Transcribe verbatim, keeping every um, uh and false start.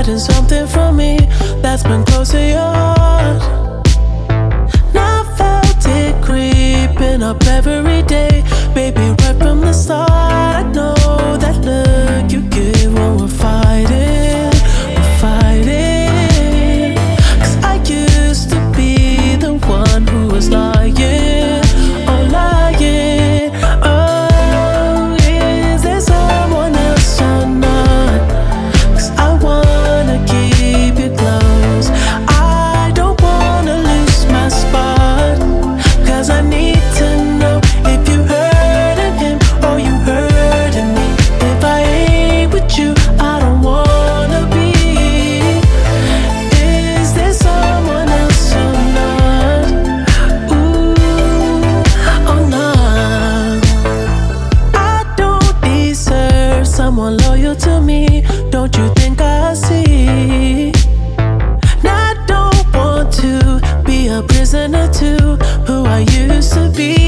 hiding something from me that's been close to yours. And I felt it creeping up every day, baby, right from the start. I know that look you give when we're fighting, we're fighting. Cause I used to be the one who was lying, oh lying. Oh, is there someone else or not? Cause I wanna keep you close, I don't wanna lose my spot. Cause I need to know if you hurting him or you hurting me. If I ain't with you, I don't wanna be. Is there someone else or not? Ooh, oh no. I don't deserve someone loyal to me, don't you think I see? And I don't want to be a prisoner to who I used to be.